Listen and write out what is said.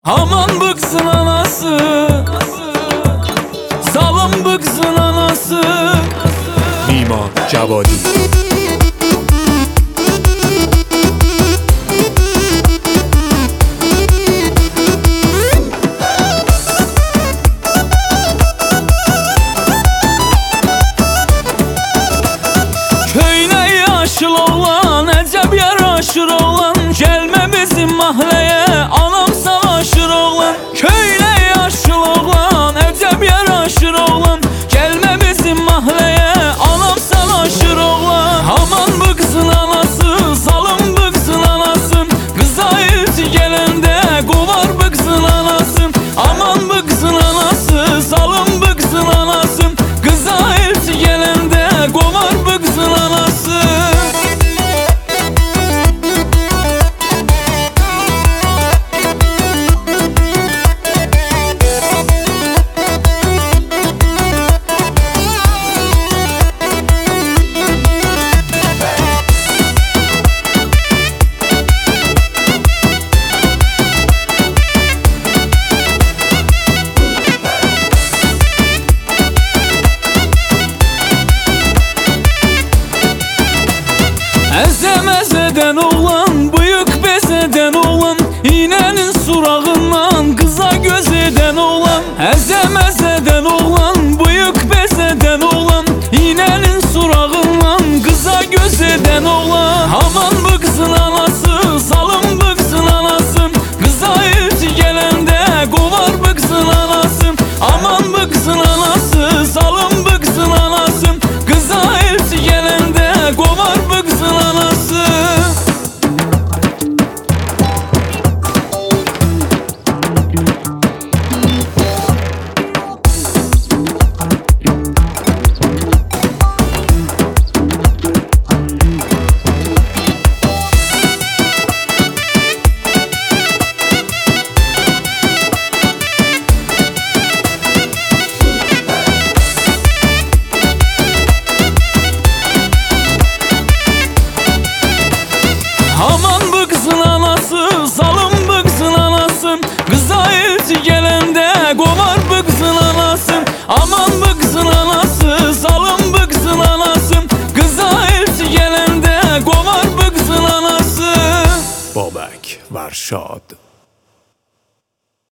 Aman bıksın anası, salım bıksın anası. Nima Javodi. Köyne yaşıl oğlan, əcəb yaraşır oğlan. Gelme bizim mahleye, anam savaşır oğlan. Köyne yaşıl oğlan, əcəb yaraşır oğlan. Gelme bizim mahleye, anam savaşır oğlan. Aman bıksın anası, salım bıksın anası. Kıza elçi gelende kovar bıksın anası. Aman bıksın anası, salım bıksın anası. Kıza elçi gelende kovar bıksın anası. Ezemezeden oğlan, bıyık bezeden oğlan. İğnenin surağından kıza göz eden oğlan. Ezemezeden oğlan, bıyık bezeden oğlan. İğnenin surağından kıza göz eden oğlan. Aman bıksın anası, salım bıksın anası. Kıza elçi gelende kovar bıksın anası. Aman bıksın anası, salım bıksın anası. Kıza elçi gelende kovar bıksın anası. Aman bıksın anası, salım bıksın anası. Kıza elçi gelende kovar bıksın anası. Aman bıksın anası, salım bıksın anası. Kıza elçi gelende kovar bıksın anası. Babak Varşad.